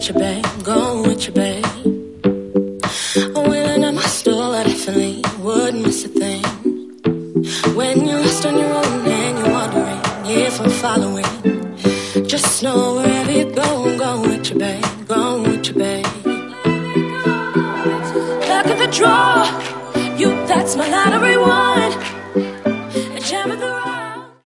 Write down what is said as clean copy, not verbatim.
with you, babe, going with you, babe. I'm willing at my store, I definitely wouldn't miss a thing. When you're lost on your own and you're wondering if I'm following, just know wherever you go, I'm going with you, babe, going with you, babe. Luck of the draw, you, that's my lottery one.